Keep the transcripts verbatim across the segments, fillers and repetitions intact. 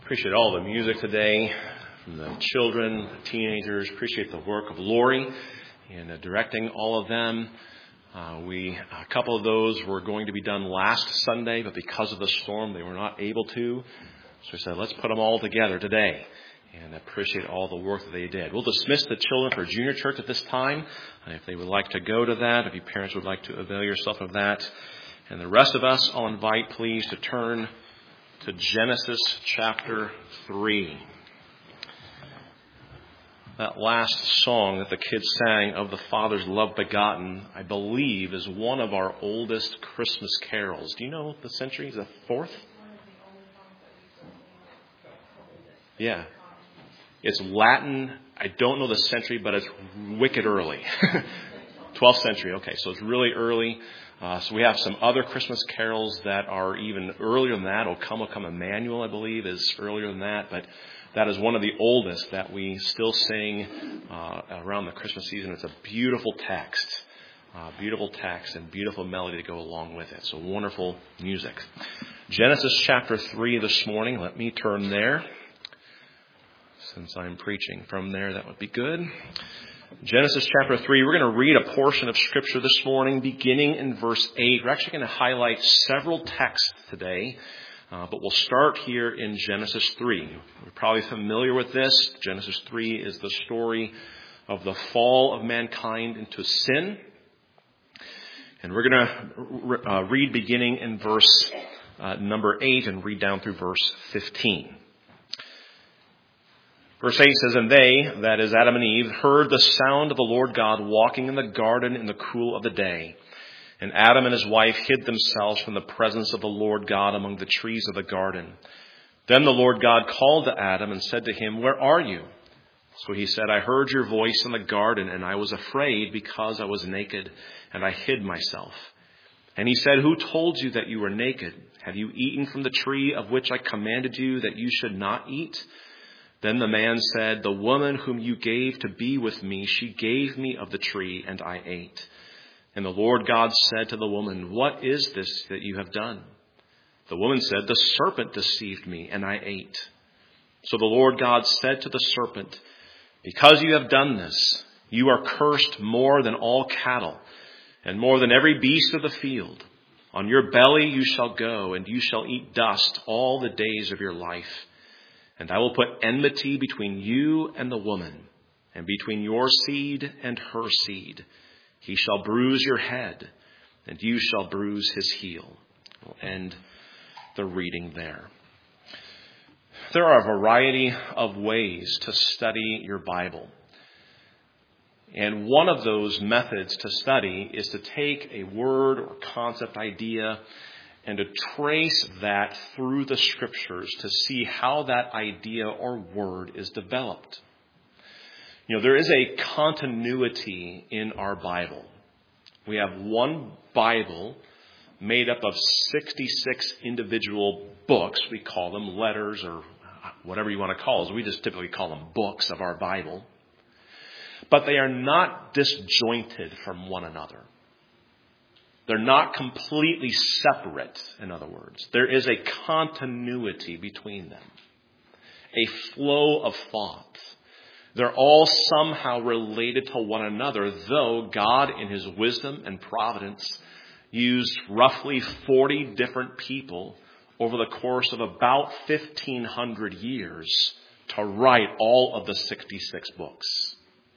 Appreciate all the music today from the children, the teenagers. Appreciate the work of Lori in uh, directing all of them. Uh, we a couple of those were going to be done last Sunday, but because of the storm, they were not able to. So we said, let's put them all together today. And appreciate all the work that they did. We'll dismiss the children for junior church at this time. And if they would like to go to that, if you parents would like to avail yourself of that. And the rest of us, I'll invite, please, to turn to Genesis chapter three. That last song that the kids sang, Of the Father's Love Begotten, I believe is one of our oldest Christmas carols. Do you know the century? Is it fourth? Yeah. It's Latin. I don't know the century, but it's wicked early. twelfth century. Okay, so it's really early. Uh, so we have some other Christmas carols that are even earlier than that. O Come, O Come Emmanuel, I believe, is earlier than that. But that is one of the oldest that we still sing uh, around the Christmas season. It's a beautiful text. Uh, beautiful text and beautiful melody to go along with it. So wonderful music. Genesis chapter three this morning. Let me turn there. Since I'm preaching from there, that would be good. Genesis chapter three, we're going to read a portion of Scripture this morning, beginning in verse eight. We're actually going to highlight several texts today, uh, but we'll start here in Genesis three. We're probably familiar with this. Genesis three is the story of the fall of mankind into sin. And we're going to uh, read beginning in verse uh, number eight and read down through verse fifteen. Verse eight says, And they, that is Adam and Eve, heard the sound of the Lord God walking in the garden in the cool of the day. And Adam and his wife hid themselves from the presence of the Lord God among the trees of the garden. Then the Lord God called to Adam and said to him, Where are you? So he said, I heard your voice in the garden, and I was afraid because I was naked, and I hid myself. And he said, Who told you that you were naked? Have you eaten from the tree of which I commanded you that you should not eat? Then the man said, The woman whom you gave to be with me, she gave me of the tree, and I ate. And the Lord God said to the woman, What is this that you have done? The woman said, The serpent deceived me, and I ate. So the Lord God said to the serpent, Because you have done this, you are cursed more than all cattle, and more than every beast of the field. On your belly you shall go, and you shall eat dust all the days of your life. And I will put enmity between you and the woman, and between your seed and her seed. He shall bruise your head, and you shall bruise his heel. We'll end the reading there. There are a variety of ways to study your Bible. And one of those methods to study is to take a word or concept idea and to trace that through the Scriptures to see how that idea or word is developed. You know, there is a continuity in our Bible. We have one Bible made up of sixty-six individual books. We call them letters or whatever you want to call them. We just typically call them books of our Bible. But they are not disjointed from one another. They're not completely separate, in other words. There is a continuity between them, a flow of thought. They're all somehow related to one another, though God, in his wisdom and providence, used roughly forty different people over the course of about fifteen hundred years to write all of the sixty-six books.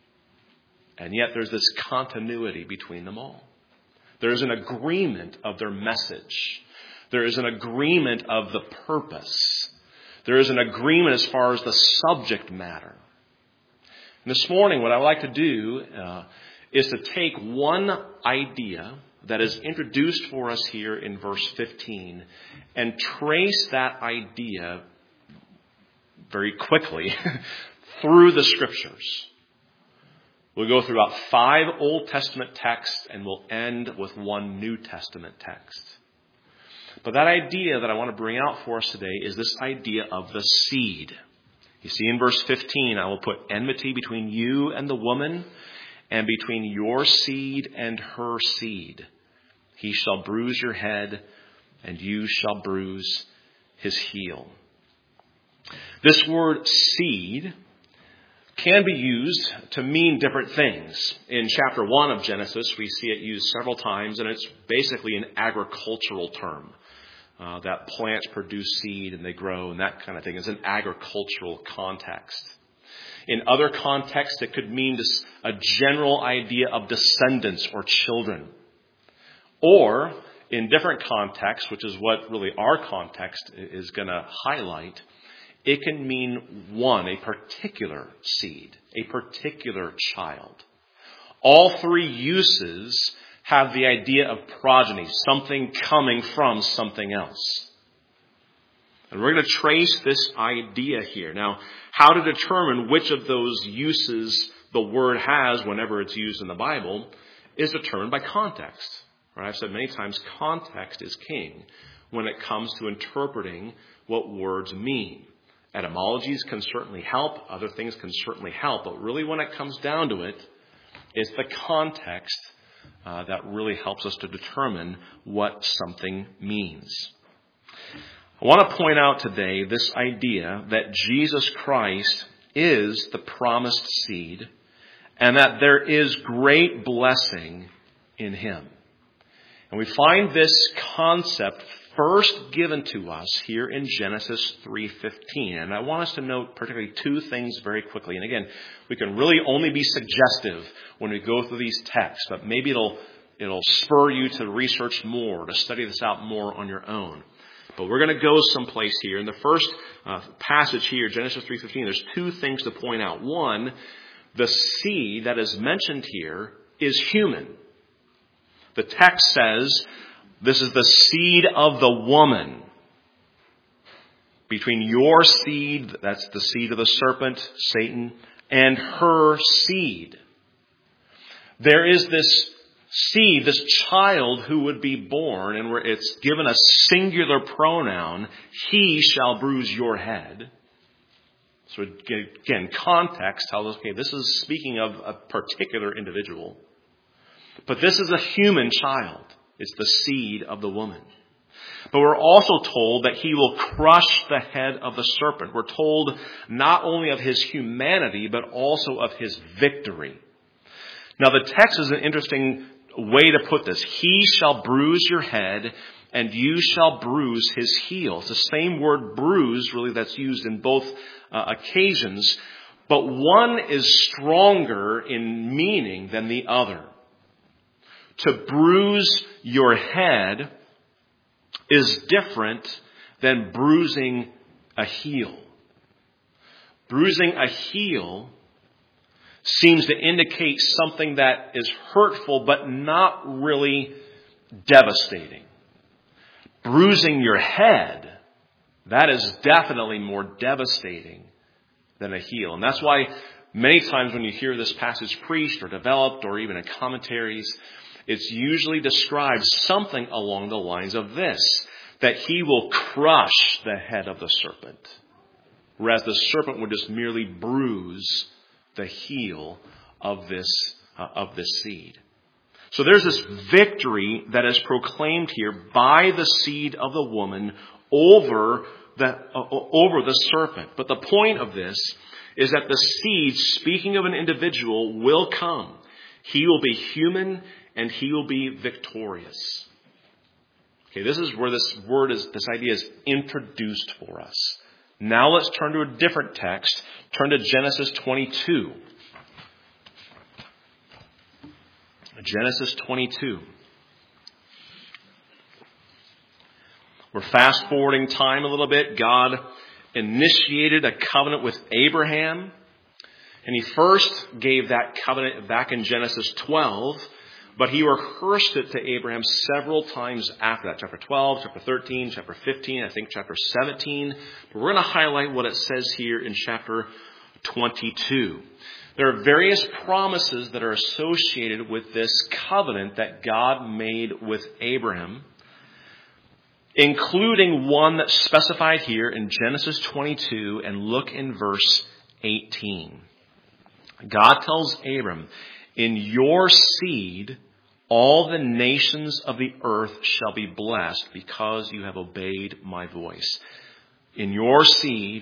And yet there's this continuity between them all. There is an agreement of their message. There is an agreement of the purpose. There is an agreement as far as the subject matter. And this morning, what I'd like to do uh, is to take one idea that is introduced for us here in verse fifteen and trace that idea very quickly through the Scriptures. We'll go through about five Old Testament texts, and we'll end with one New Testament text. But that idea that I want to bring out for us today is this idea of the seed. You see in verse fifteen, I will put enmity between you and the woman, and between your seed and her seed. He shall bruise your head, and you shall bruise his heel. This word seed can be used to mean different things. In chapter one of Genesis, we see it used several times, and it's basically an agricultural term. Uh, that plants produce seed and they grow and that kind of thing. It's an agricultural context. In other contexts, it could mean this, a general idea of descendants or children. Or, in different contexts, which is what really our context is going to highlight, it can mean one, a particular seed, a particular child. All three uses have the idea of progeny, something coming from something else. And we're going to trace this idea here. Now, how to determine which of those uses the word has whenever it's used in the Bible is determined by context. Right? I've said many times, context is king when it comes to interpreting what words mean. Etymologies can certainly help. Other things can certainly help. But really when it comes down to it, it's the context uh, that really helps us to determine what something means. I want to point out today this idea that Jesus Christ is the promised seed and that there is great blessing in him. And we find this concept first given to us here in Genesis three fifteen. And I want us to note particularly two things very quickly. And again, we can really only be suggestive when we go through these texts, but maybe it'll it'll spur you to research more, to study this out more on your own. But we're going to go someplace here. In the first uh, passage here, Genesis three fifteen, there's two things to point out. One, the seed that is mentioned here is human. The text says, this is the seed of the woman. Between your seed, that's the seed of the serpent, Satan, and her seed. There is this seed, this child who would be born, and where it's given a singular pronoun, he shall bruise your head. So again, context tells us, okay, this is speaking of a particular individual. But this is a human child. It's the seed of the woman. But we're also told that he will crush the head of the serpent. We're told not only of his humanity, but also of his victory. Now, the text is an interesting way to put this. He shall bruise your head, and you shall bruise his heel. It's the same word bruise, really, that's used in both uh, occasions. But one is stronger in meaning than the other. To bruise your head is different than bruising a heel. Bruising a heel seems to indicate something that is hurtful but not really devastating. Bruising your head, that is definitely more devastating than a heel. And that's why many times when you hear this passage preached or developed or even in commentaries, it's usually described something along the lines of this, that he will crush the head of the serpent, whereas the serpent would just merely bruise the heel of this uh, of this seed. So there's this victory that is proclaimed here by the seed of the woman over the uh, over the serpent. But the point of this is that the seed, speaking of an individual, will come. He will be human and he will be victorious. Okay, this is where this word is, this idea is introduced for us. Now let's turn to a different text. Turn to Genesis twenty-two. Genesis twenty-two. We're fast forwarding time a little bit. God initiated a covenant with Abraham. And he first gave that covenant back in Genesis twelve. But he rehearsed it to Abraham several times after that. Chapter twelve, chapter thirteen, chapter fifteen, I think chapter seventeen. But we're going to highlight what it says here in chapter twenty-two. There are various promises that are associated with this covenant that God made with Abraham, including one that's specified here in Genesis twenty-two, and look in verse eighteen. God tells Abram, in your seed, all the nations of the earth shall be blessed because you have obeyed my voice. In your seed,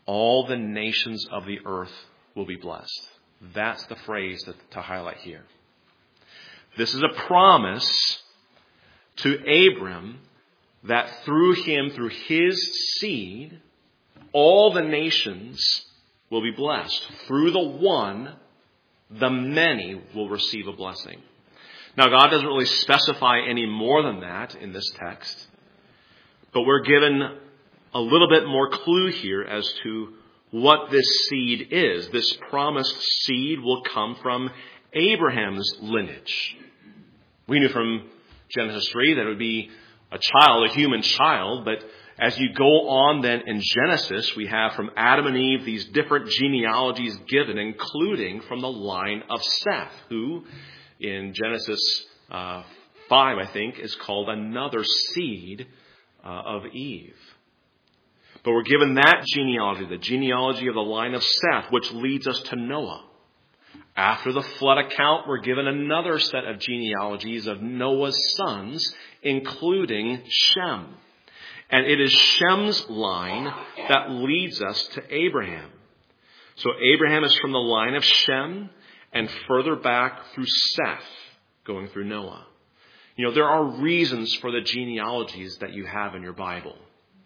all the nations of the earth will be blessed. That's the phrase that, to highlight here. This is a promise to Abram that through him, through his seed, all the nations will be blessed. Through the one, the many will receive a blessing. Now, God doesn't really specify any more than that in this text, but we're given a little bit more clue here as to what this seed is. This promised seed will come from Abraham's lineage. We knew from Genesis three that it would be a child, a human child, but as you go on then in Genesis, we have from Adam and Eve these different genealogies given, including from the line of Seth, who in Genesis uh, five, I think, is called another seed uh, of Eve. But we're given that genealogy, the genealogy of the line of Seth, which leads us to Noah. After the flood account, we're given another set of genealogies of Noah's sons, including Shem. And it is Shem's line that leads us to Abraham. So Abraham is from the line of Shem and further back through Seth, going through Noah. You know, there are reasons for the genealogies that you have in your Bible.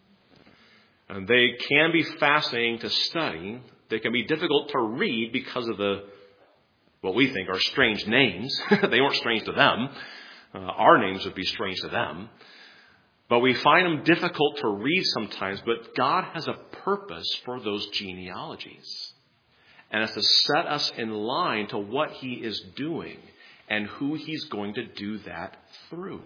And they can be fascinating to study. They can be difficult to read because of the, what we think are strange names. They weren't strange to them. Uh, our names would be strange to them. But we find them difficult to read sometimes. But God has a purpose for those genealogies. And it's to set us in line to what he is doing and who he's going to do that through.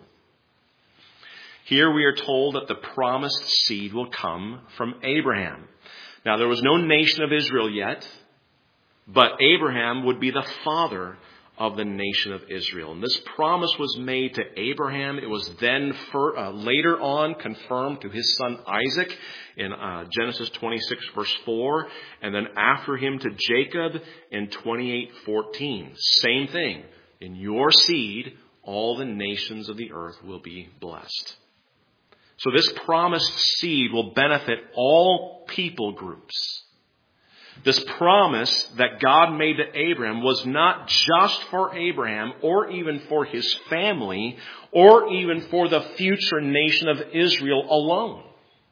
Here we are told that the promised seed will come from Abraham. Now, there was no nation of Israel yet, but Abraham would be the father of the nation of Israel. And this promise was made to Abraham. It was then for, uh, later on confirmed to his son Isaac in uh, Genesis twenty-six, verse four. And then after him to Jacob in twenty-eight fourteen. Same thing. In your seed, all the nations of the earth will be blessed. So this promised seed will benefit all people groups. This promise that God made to Abraham was not just for Abraham or even for his family or even for the future nation of Israel alone.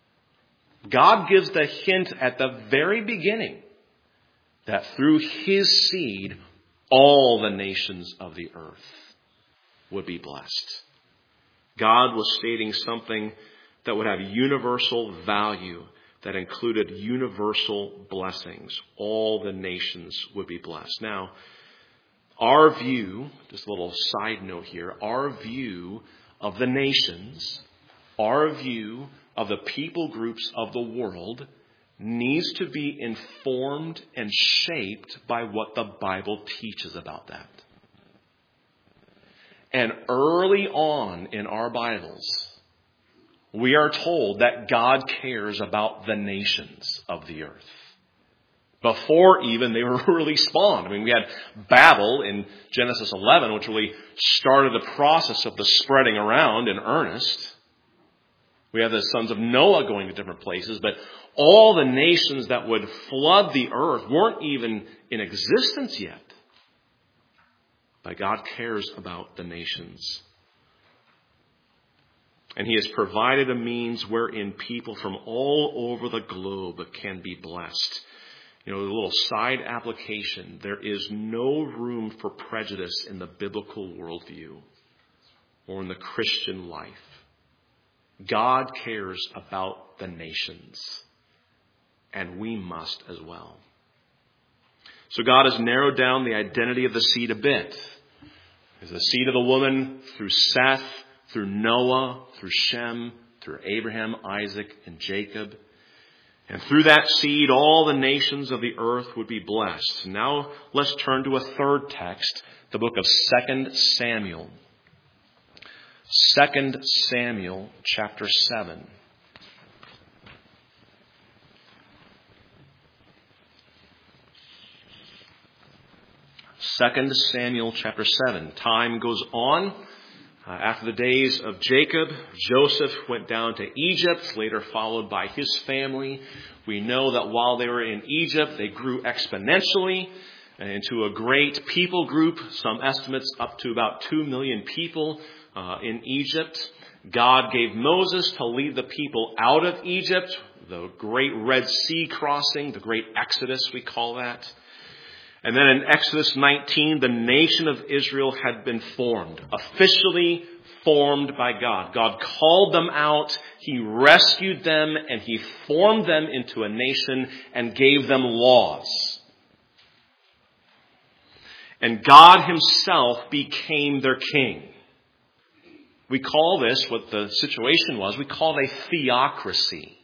God gives the hint at the very beginning that through his seed, all the nations of the earth would be blessed. God was stating something that would have universal value, that included universal blessings. All the nations would be blessed. Now, our view, just a little side note here, our view of the nations, our view of the people groups of the world needs to be informed and shaped by what the Bible teaches about that. And early on in our Bibles, we are told that God cares about the nations of the earth. Before even they were really spawned. I mean, we had Babel in Genesis eleven, which really started the process of the spreading around in earnest. We have the sons of Noah going to different places, but all the nations that would flood the earth weren't even in existence yet. But God cares about the nations. And he has provided a means wherein people from all over the globe can be blessed. You know, a little side application. There is no room for prejudice in the biblical worldview or in the Christian life. God cares about the nations, and we must as well. So God has narrowed down the identity of the seed a bit. There's the seed of the woman through Seth, through Noah, through Shem, through Abraham, Isaac, and Jacob. And through that seed, all the nations of the earth would be blessed. Now let's turn to a third text, the book of Second Samuel. Second Samuel chapter seven. Second Samuel chapter seven. Time goes on. Uh, after the days of Jacob, Joseph went down to Egypt, later followed by his family. We know that while they were in Egypt, they grew exponentially into a great people group, some estimates up to about two million people uh, in Egypt. God gave Moses to lead the people out of Egypt, the great Red Sea crossing, the great Exodus we call that. And then in Exodus nineteen, the nation of Israel had been formed, officially formed by God. God called them out, He rescued them, and He formed them into a nation and gave them laws. And God Himself became their king. We call this, what the situation was, we call it a theocracy.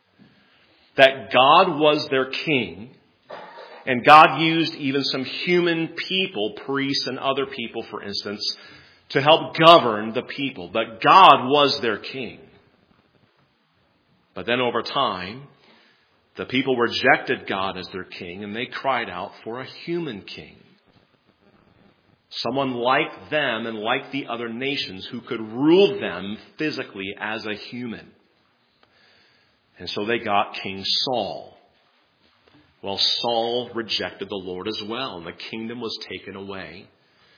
That God was their king. And God used even some human people, priests and other people, for instance, to help govern the people. But God was their king. But then over time, the people rejected God as their king, and they cried out for a human king. Someone like them and like the other nations who could rule them physically as a human. And so they got King Saul. Well, Saul rejected the Lord as well, and the kingdom was taken away.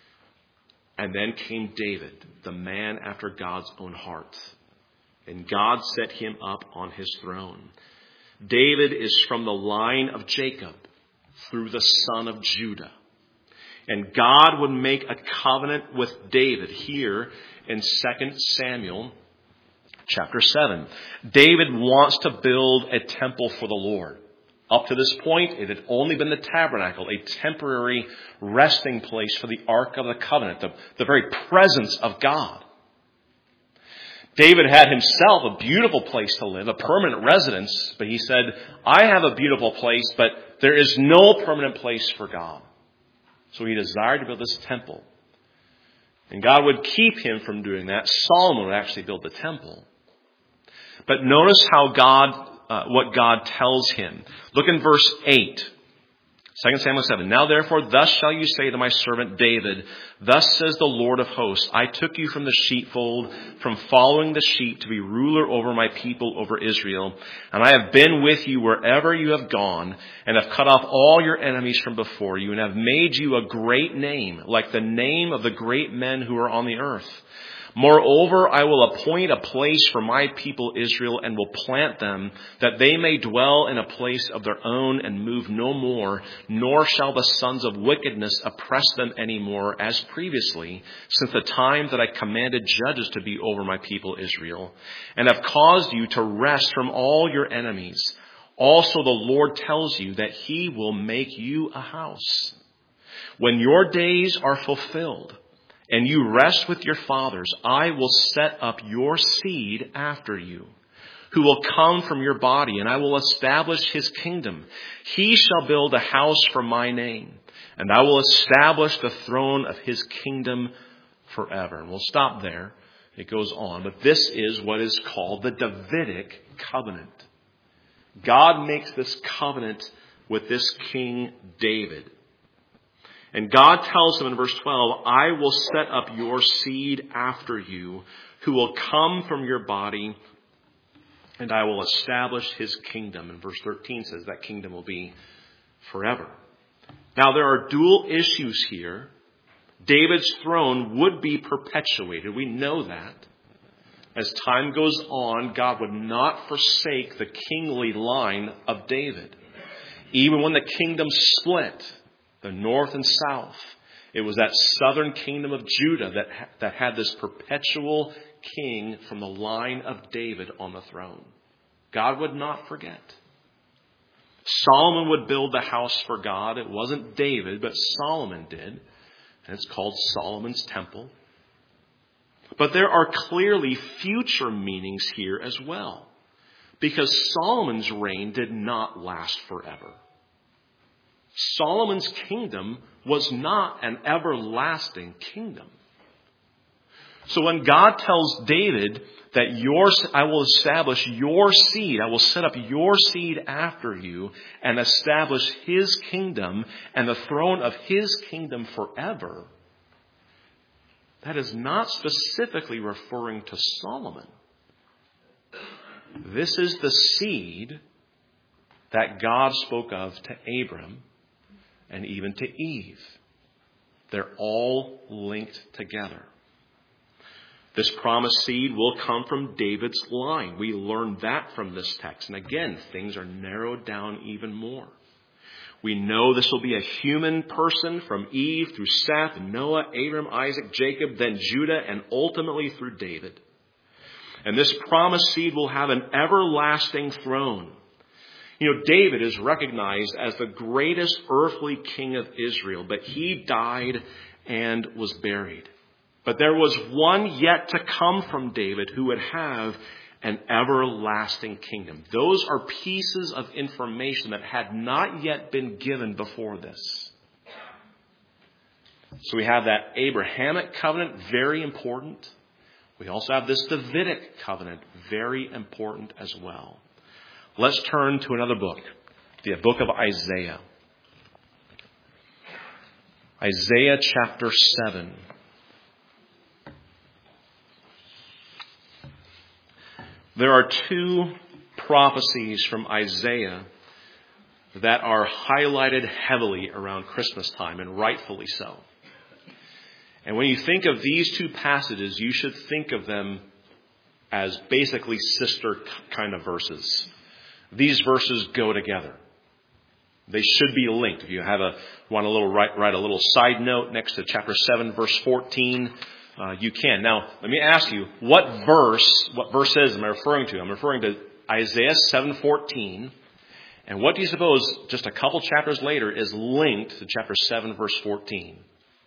And then came David, the man after God's own heart. And God set him up on his throne. David is from the line of Jacob through the son of Judah. And God would make a covenant with David here in Second Samuel chapter seven. David wants to build a temple for the Lord. Up to this point, it had only been the tabernacle, a temporary resting place for the Ark of the Covenant, the, the very presence of God. David had himself a beautiful place to live, a permanent residence, but he said, I have a beautiful place, but there is no permanent place for God. So he desired to build this temple. And God would keep him from doing that. Solomon would actually build the temple. But notice how God Uh, what God tells him. Look in verse eight. Second Samuel seven. Now therefore, thus shall you say to my servant David, thus says the Lord of hosts, I took you from the sheepfold, from following the sheep to be ruler over my people, over Israel. And I have been with you wherever you have gone, and have cut off all your enemies from before you, and have made you a great name, like the name of the great men who are on the earth. Moreover, I will appoint a place for my people Israel and will plant them, that they may dwell in a place of their own and move no more, nor shall the sons of wickedness oppress them any more as previously, since the time that I commanded judges to be over my people Israel, and have caused you to rest from all your enemies. Also the Lord tells you that He will make you a house. When your days are fulfilled, and you rest with your fathers, I will set up your seed after you, who will come from your body, and I will establish His kingdom. He shall build a house for my name, and I will establish the throne of His kingdom forever. And we'll stop there. It goes on. But this is what is called the Davidic covenant. God makes this covenant with this King David. And God tells him in verse twelve, I will set up your seed after you, who will come from your body, and I will establish His kingdom. And verse thirteen says that kingdom will be forever. Now there are dual issues here. David's throne would be perpetuated. We know that. As time goes on, God would not forsake the kingly line of David. Even when the kingdom split, the north and south, it was that southern kingdom of Judah that, that had this perpetual king from the line of David on the throne. God would not forget. Solomon would build the house for God. It wasn't David, but Solomon did. And it's called Solomon's Temple. But there are clearly future meanings here as well, because Solomon's reign did not last forever. Solomon's kingdom was not an everlasting kingdom. So when God tells David that your, I will establish your seed, I will set up your seed after you and establish His kingdom and the throne of His kingdom forever, that is not specifically referring to Solomon. This is the seed that God spoke of to Abram and even to Eve. They're all linked together. This promised seed will come from David's line. We learn that from this text. And again, things are narrowed down even more. We know this will be a human person from Eve through Seth, Noah, Abram, Isaac, Jacob, then Judah, and ultimately through David. And this promised seed will have an everlasting throne. You know, David is recognized as the greatest earthly king of Israel, but he died and was buried. But there was one yet to come from David who would have an everlasting kingdom. Those are pieces of information that had not yet been given before this. So we have that Abrahamic covenant, very important. We also have this Davidic covenant, very important as well. Let's turn to another book, the book of Isaiah. Isaiah chapter seven. There are two prophecies from Isaiah that are highlighted heavily around Christmas time, and rightfully so. And when you think of these two passages, you should think of them as basically sister kind of verses. These verses go together. They should be linked. If you have a want a little write, write a little side note next to chapter seven, verse fourteen, uh, you can. Now, let me ask you, what verse, what verses am I referring to? I'm referring to Isaiah seven fourteen. And what do you suppose, just a couple chapters later, is linked to chapter seven, verse fourteen?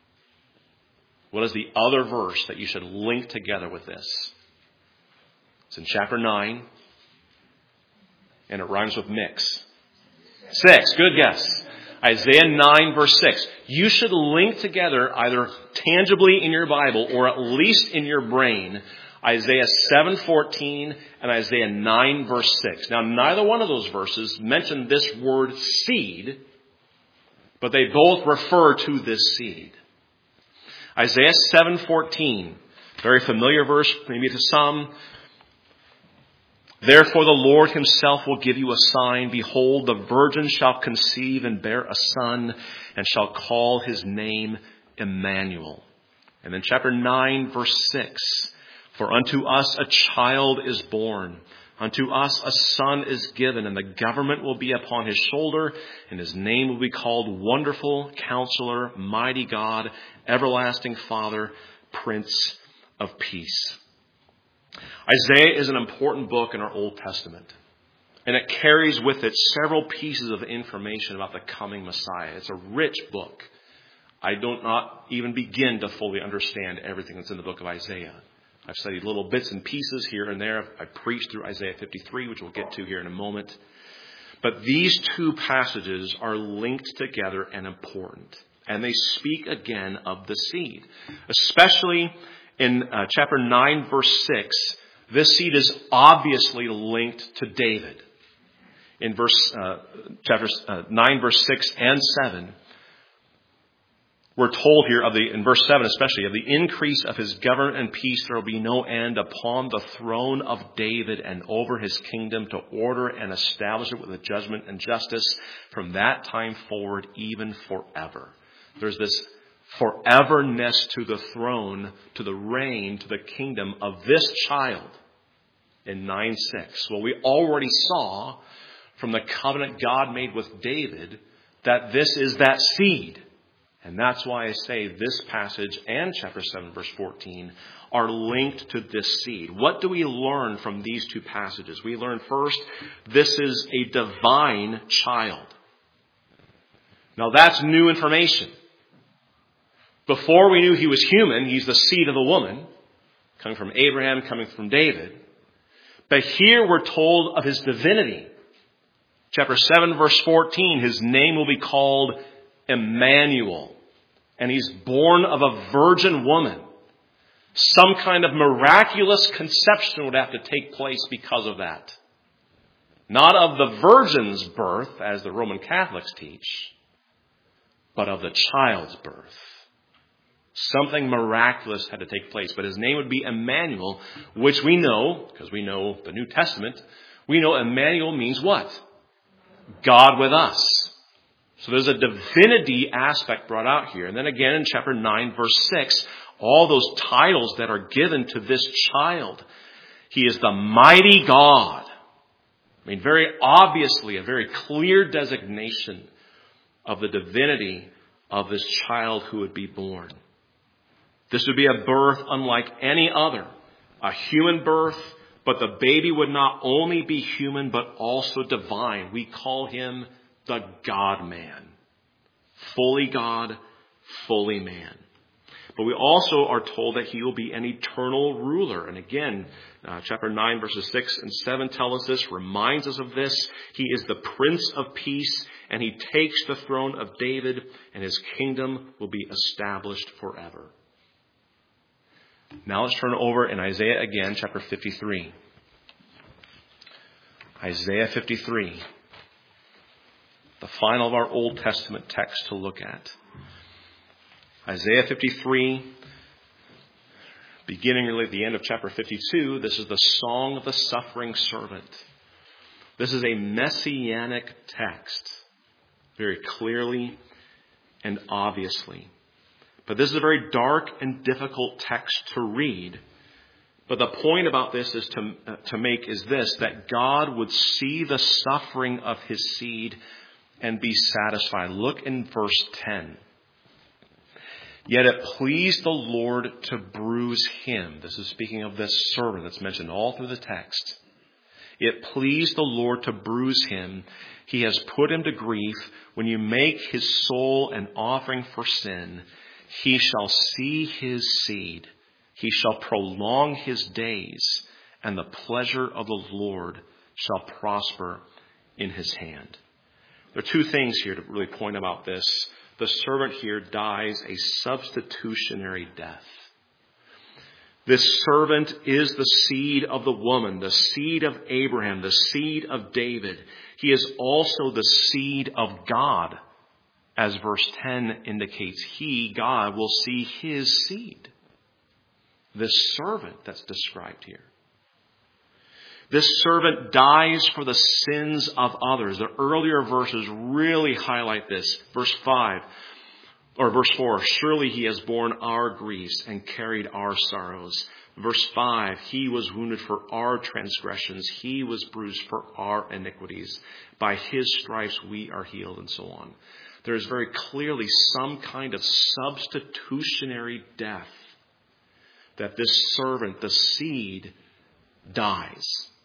What is the other verse that you should link together with this? It's in chapter nine. And it rhymes with mix. Six. Good guess. Isaiah nine verse six. You should link together either tangibly in your Bible or at least in your brain Isaiah seven fourteen and Isaiah nine verse six. Now, neither one of those verses mention this word seed, but they both refer to this seed. Isaiah seven fourteen, very familiar verse maybe to some. Therefore the Lord himself will give you a sign. Behold, the virgin shall conceive and bear a son, and shall call his name Emmanuel. And then chapter nine, verse six. For unto us a child is born. Unto us a son is given, and the government will be upon his shoulder, and his name will be called Wonderful Counselor, Mighty God, Everlasting Father, Prince of Peace. Isaiah is an important book in our Old Testament, and it carries with it several pieces of information about the coming Messiah. It's a rich book. I do not even begin to fully understand everything that's in the book of Isaiah. I've studied little bits and pieces here and there. I preached through Isaiah fifty-three, which we'll get to here in a moment. But these two passages are linked together and important, and they speak again of the seed, especially in uh, chapter nine, verse six. This seed is obviously linked to David. In verse uh, chapter uh, nine, verse six and seven, we're told here of the in verse seven especially of the increase of his government and peace. There will be no end upon the throne of David and over his kingdom, to order and establish it with a judgment and justice from that time forward, even forever. There's this foreverness to the throne, to the reign, to the kingdom of this child in nine six. Well, we already saw from the covenant God made with David that this is that seed. And that's why I say this passage and chapter seven, verse fourteen are linked to this seed. What do we learn from these two passages? We learn first, this is a divine child. Now that's new information. Before we knew he was human, he's the seed of the woman, coming from Abraham, coming from David. But here we're told of his divinity. Chapter seven, verse fourteen, his name will be called Emmanuel. And he's born of a virgin woman. Some kind of miraculous conception would have to take place because of that. Not of the virgin's birth, as the Roman Catholics teach, but of the child's birth. Something miraculous had to take place. But his name would be Emmanuel, which we know, because we know the New Testament, we know Emmanuel means what? God with us. So there's a divinity aspect brought out here. And then again in chapter nine, verse six, all those titles that are given to this child. He is the mighty God. I mean, very obviously, a very clear designation of the divinity of this child who would be born. This would be a birth unlike any other, a human birth, but the baby would not only be human, but also divine. We call him the God-man. Fully God, fully man. But we also are told that he will be an eternal ruler. And again, uh, chapter nine, verses six and seven tell us this, reminds us of this. He is the Prince of Peace, and he takes the throne of David, and his kingdom will be established forever. Now let's turn over in Isaiah again, chapter fifty-three. Isaiah fifty-three. The final of our Old Testament text to look at. Isaiah fifty-three, beginning really at the end of chapter fifty-two, this is the song of the suffering servant. This is a messianic text, very clearly and obviously. But this is a very dark and difficult text to read. But the point about this is to, uh, to make is this, that God would see the suffering of his seed and be satisfied. Look in verse ten. Yet it pleased the Lord to bruise him. This is speaking of this servant that's mentioned all through the text. It pleased the Lord to bruise him. He has put him to grief. When you make his soul an offering for sin, he shall see his seed. He shall prolong his days, and the pleasure of the Lord shall prosper in his hand. There are two things here to really point about this. The servant here dies a substitutionary death. This servant is the seed of the woman, the seed of Abraham, the seed of David. He is also the seed of God. As verse ten indicates, he, God, will see his seed. This servant that's described here. This servant dies for the sins of others. The earlier verses really highlight this. Verse five, or verse four, surely he has borne our griefs and carried our sorrows. Verse five, he was wounded for our transgressions. He was bruised for our iniquities. By his stripes we are healed, and so on. There is very clearly some kind of substitutionary death that this servant, the seed, dies.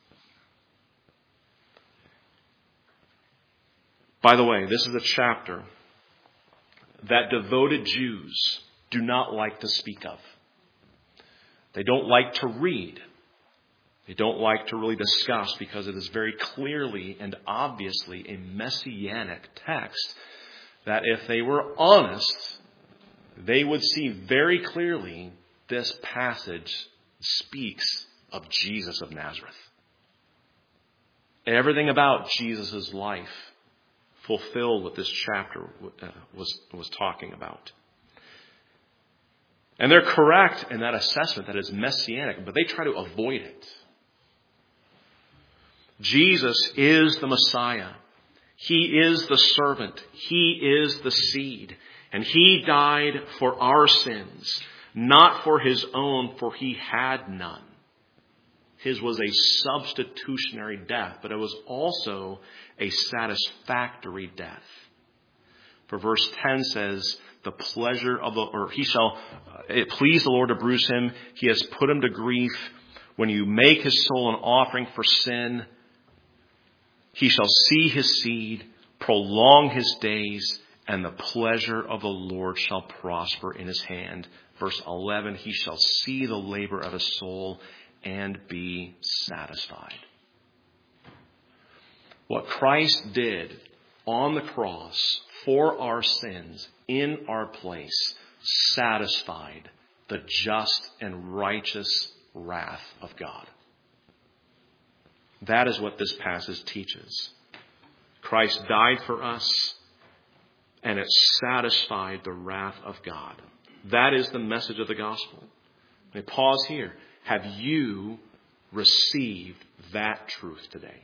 By the way, this is a chapter that devoted Jews do not like to speak of. They don't like to read. They don't like to really discuss because it is very clearly and obviously a messianic text that if they were honest, they would see very clearly this passage speaks of Jesus of Nazareth. Everything about Jesus' life fulfilled what this chapter uh, was, was talking about. And they're correct in that assessment that it's messianic, but they try to avoid it. Jesus is the Messiah. He is the servant. He is the seed. And he died for our sins, not for his own, for he had none. His was a substitutionary death, but it was also a satisfactory death. For verse ten says, the pleasure of the, or he shall, it please the Lord to bruise him. He has put him to grief. When you make his soul an offering for sin, he shall see his seed, prolong his days, and the pleasure of the Lord shall prosper in his hand. Verse eleven, he shall see the labor of his soul and be satisfied. What Christ did on the cross for our sins in our place satisfied the just and righteous wrath of God. That is what this passage teaches. Christ died for us, and it satisfied the wrath of God. That is the message of the gospel. Let me pause here. Have you received that truth today?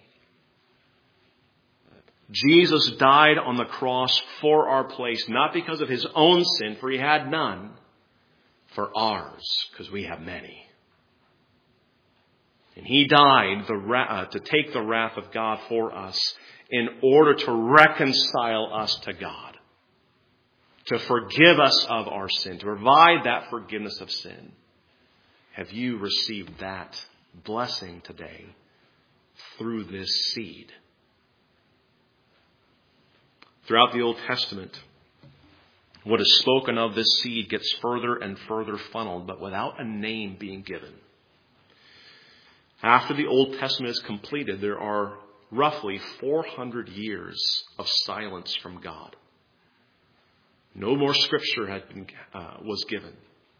Jesus died on the cross for our place, not because of his own sin, for he had none, for ours, because we have many. And he died the uh, to take the wrath of God for us in order to reconcile us to God, to forgive us of our sin, to provide that forgiveness of sin. Have you received that blessing today through this seed? Throughout the Old Testament, what is spoken of this seed gets further and further funneled, but without a name being given. After the Old Testament is completed, there are roughly four hundred years of silence from God. No more scripture had been, uh, was given.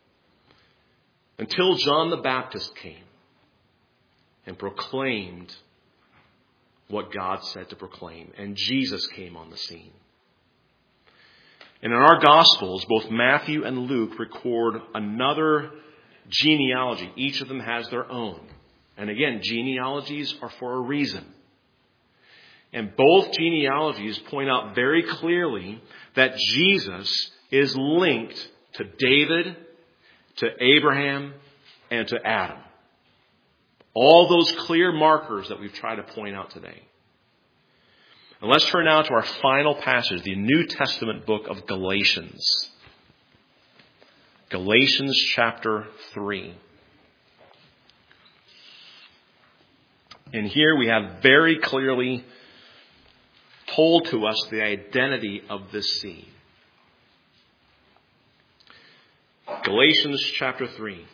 Until John the Baptist came and proclaimed what God said to proclaim. And Jesus came on the scene. And in our Gospels, both Matthew and Luke record another genealogy. Each of them has their own. And again, genealogies are for a reason. And both genealogies point out very clearly that Jesus is linked to David, to Abraham, and to Adam. All those clear markers that we've tried to point out today. And let's turn now to our final passage, the New Testament book of Galatians. Galatians chapter three. And here we have very clearly told to us the identity of this seed. Galatians chapter three.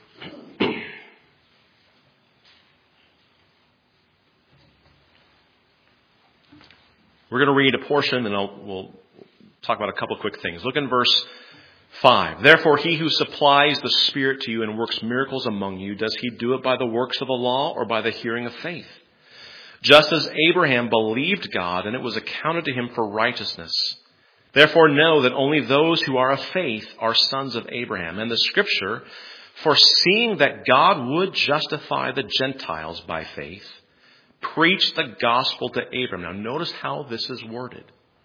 We're going to read a portion and I'll, we'll talk about a couple of quick things. Look in verse five. Therefore, he who supplies the Spirit to you and works miracles among you, does he do it by the works of the law or by the hearing of faith? Just as Abraham believed God and it was accounted to him for righteousness. Therefore, know that only those who are of faith are sons of Abraham. And the scripture, foreseeing that God would justify the Gentiles by faith, preached the gospel to Abraham. Now notice how this is worded.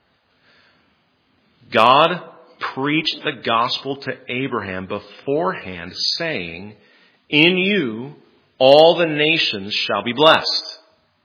God preached the gospel to Abraham beforehand, saying, in you all the nations shall be blessed.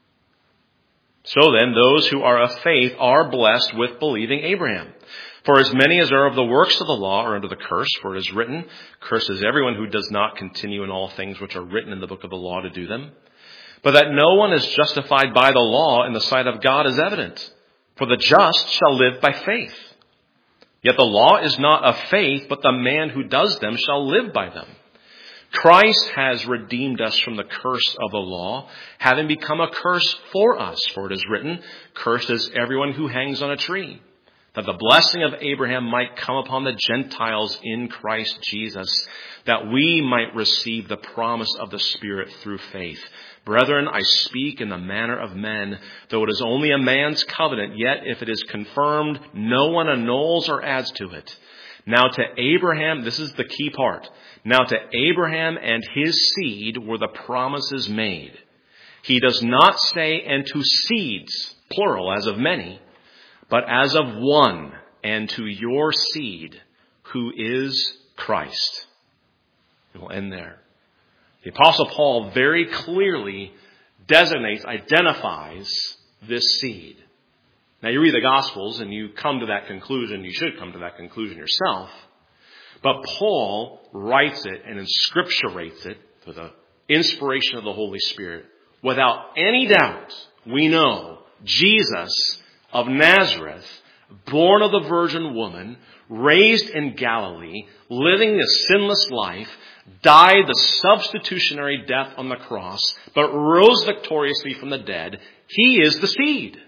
So then, those who are of faith are blessed with believing Abraham. For as many as are of the works of the law are under the curse, for it is written, cursed is everyone who does not continue in all things which are written in the book of the law to do them. But that no one is justified by the law in the sight of God is evident. For the just shall live by faith. Yet the law is not of faith, but the man who does them shall live by them. Christ has redeemed us from the curse of the law, having become a curse for us. For it is written, cursed is everyone who hangs on a tree, that the blessing of Abraham might come upon the Gentiles in Christ Jesus, that we might receive the promise of the Spirit through faith. Brethren, I speak in the manner of men, though it is only a man's covenant, yet if it is confirmed, no one annuls or adds to it. Now to Abraham, this is the key part. Now to Abraham and his seed were the promises made. He does not say, and to seeds, plural, as of many, but as of one, and to your seed, who is Christ. And we'll end there. The Apostle Paul very clearly designates, identifies this seed. Now you read the Gospels and you come to that conclusion. You should come to that conclusion yourself. But Paul writes it and inscripturates it through the inspiration of the Holy Spirit. Without any doubt, we know Jesus of Nazareth, born of the virgin woman, raised in Galilee, living a sinless life, died the substitutionary death on the cross, but rose victoriously from the dead. He is the seed.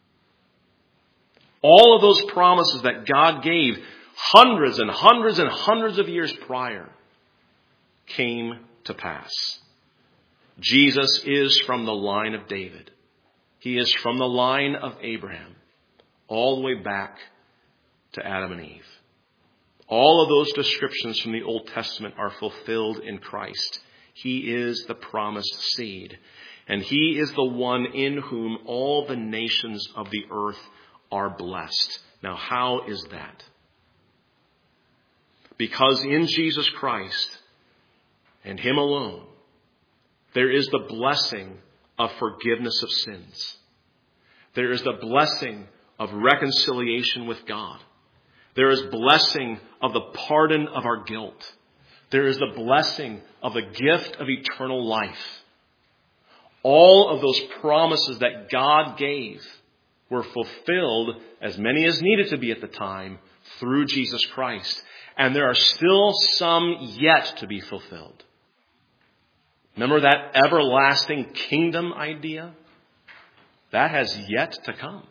All of those promises that God gave hundreds and hundreds and hundreds of years prior came to pass. Jesus is from the line of David. He is from the line of Abraham, all the way back to Adam and Eve. All of those descriptions from the Old Testament are fulfilled in Christ. He is the promised seed. And he is the one in whom all the nations of the earth are blessed. Now, how is that? Because in Jesus Christ and him alone, there is the blessing of forgiveness of sins. There is the blessing of reconciliation with God. There is blessing of the pardon of our guilt. There is the blessing of the gift of eternal life. All of those promises that God gave were fulfilled, as many as needed to be at the time, through Jesus Christ. And there are still some yet to be fulfilled. Remember that everlasting kingdom idea? That has yet to come.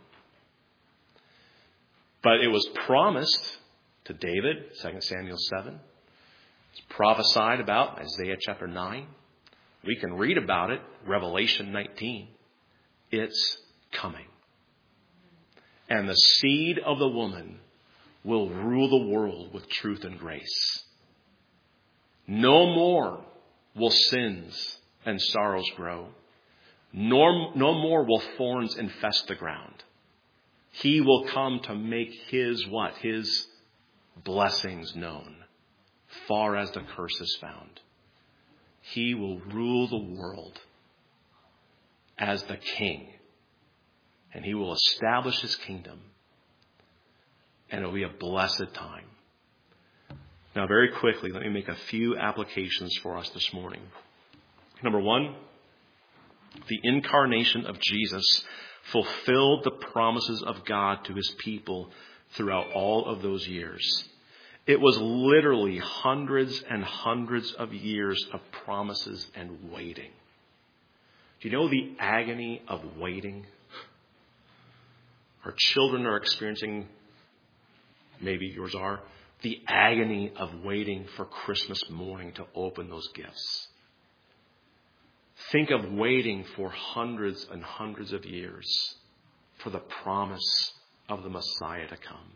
But it was promised to David, Second Samuel seven. It's prophesied about, Isaiah chapter nine. We can read about it, Revelation nineteen. It's coming. And the seed of the woman will rule the world with truth and grace. No more will sins and sorrows grow. Nor, no more will thorns infest the ground. He will come to make his what? His blessings known, far as the curse is found. He will rule the world as the king. And he will establish his kingdom. And it will be a blessed time. Now, very quickly, let me make a few applications for us this morning. Number one, the incarnation of Jesus fulfilled the promises of God to his people throughout all of those years. It was literally hundreds and hundreds of years of promises and waiting. Do you know the agony of waiting? Our children are experiencing, maybe yours are, the agony of waiting for Christmas morning to open those gifts. Think of waiting for hundreds and hundreds of years for the promise of the Messiah to come.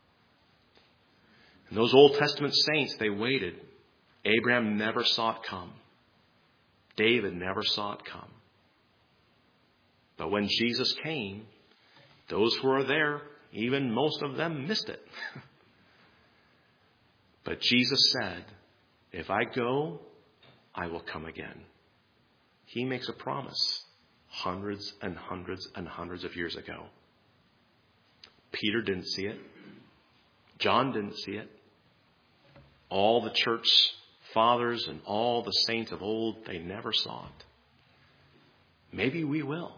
And those Old Testament saints, they waited. Abraham never saw it come. David never saw it come. But when Jesus came, those who are there, even most of them missed it. But Jesus said, if I go, I will come again. He makes a promise hundreds and hundreds and hundreds of years ago. Peter didn't see it. John didn't see it. All the church fathers and all the saints of old, they never saw it. Maybe we will.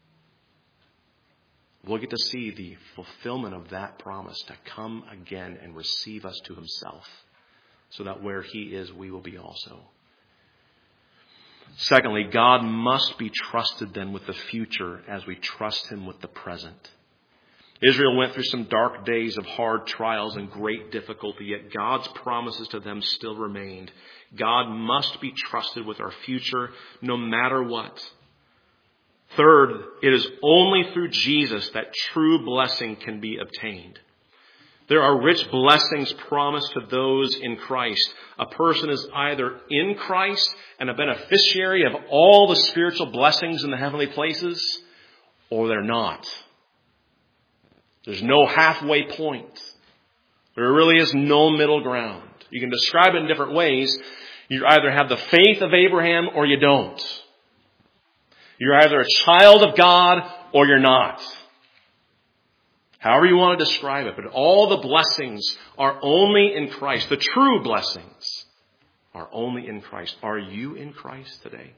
We'll get to see the fulfillment of that promise to come again and receive us to himself, so that where he is, we will be also. Secondly, God must be trusted then with the future as we trust him with the present. Israel went through some dark days of hard trials and great difficulty, yet God's promises to them still remained. God must be trusted with our future no matter what. Third, it is only through Jesus that true blessing can be obtained. There are rich blessings promised to those in Christ. A person is either in Christ and a beneficiary of all the spiritual blessings in the heavenly places, or they're not. There's no halfway point. There really is no middle ground. You can describe it in different ways. You either have the faith of Abraham or you don't. You're either a child of God or you're not. However you want to describe it. But all the blessings are only in Christ. The true blessings are only in Christ. Are you in Christ today?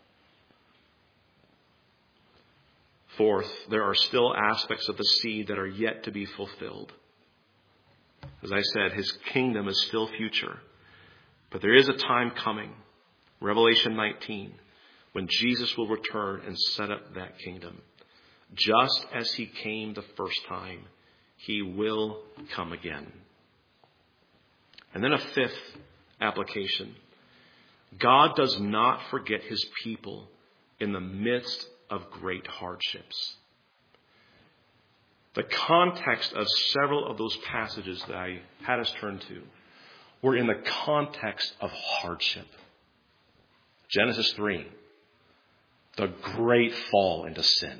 Fourth, there are still aspects of the seed that are yet to be fulfilled. As I said, his kingdom is still future. But there is a time coming, Revelation nineteen, when Jesus will return and set up that kingdom. Just as he came the first time, he will come again. And then a fifth application. God does not forget his people in the midst of great hardships. The context of several of those passages that I had us turn to were in the context of hardship. Genesis three, the great fall into sin.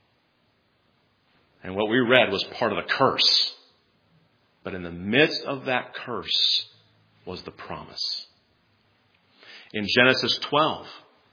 And what we read was part of the curse. But in the midst of that curse was the promise. In Genesis twelve,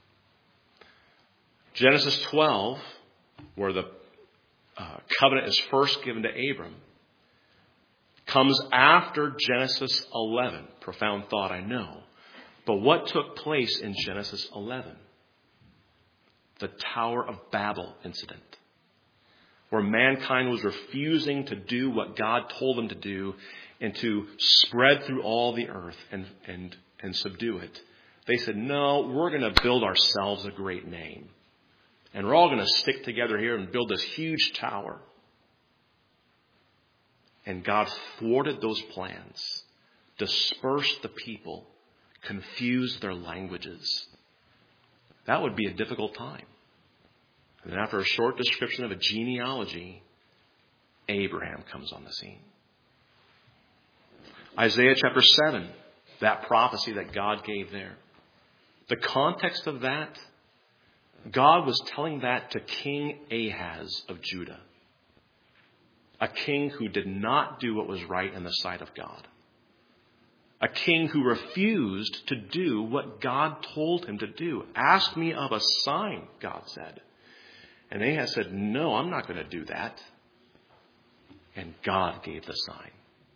Genesis twelve, where the uh, covenant is first given to Abram, comes after Genesis eleven. Profound thought, I know. But what took place in Genesis eleven? The Tower of Babel incident, where mankind was refusing to do what God told them to do and to spread through all the earth and, and, and subdue it. They said, no, we're going to build ourselves a great name. And we're all going to stick together here and build this huge tower. And God thwarted those plans, dispersed the people, confused their languages. That would be a difficult time. And then after a short description of a genealogy, Abraham comes on the scene. Isaiah chapter seven, that prophecy that God gave there. The context of that, God was telling that to King Ahaz of Judah, a king who did not do what was right in the sight of God, a king who refused to do what God told him to do. Ask me of a sign, God said. And Ahaz said, no, I'm not going to do that. And God gave the sign.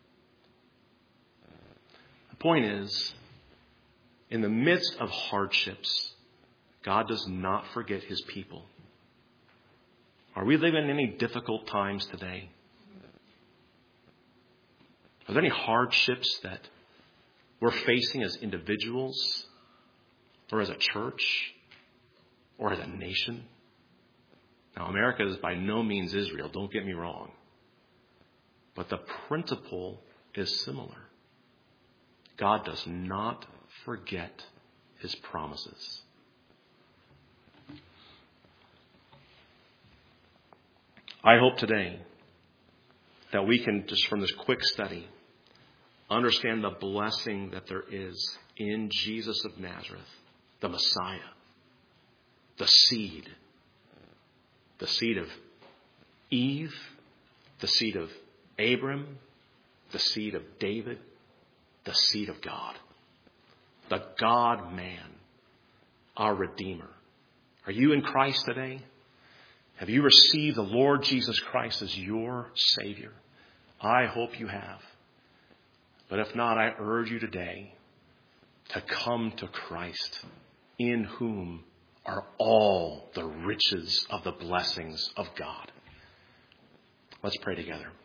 The point is, in the midst of hardships, God does not forget his people. Are we living in any difficult times today? Are there any hardships that we're facing as individuals, or as a church, or as a nation? Now, America is by no means Israel, don't get me wrong. But the principle is similar. God does not forget his promises. I hope today that we can, just from this quick study, understand the blessing that there is in Jesus of Nazareth, the Messiah, the seed, the seed of Eve, the seed of Abram, the seed of David, the seed of God, the God-man, our Redeemer. Are you in Christ today? Have you received the Lord Jesus Christ as your Savior? I hope you have. But if not, I urge you today to come to Christ, in whom are all the riches of the blessings of God. Let's pray together.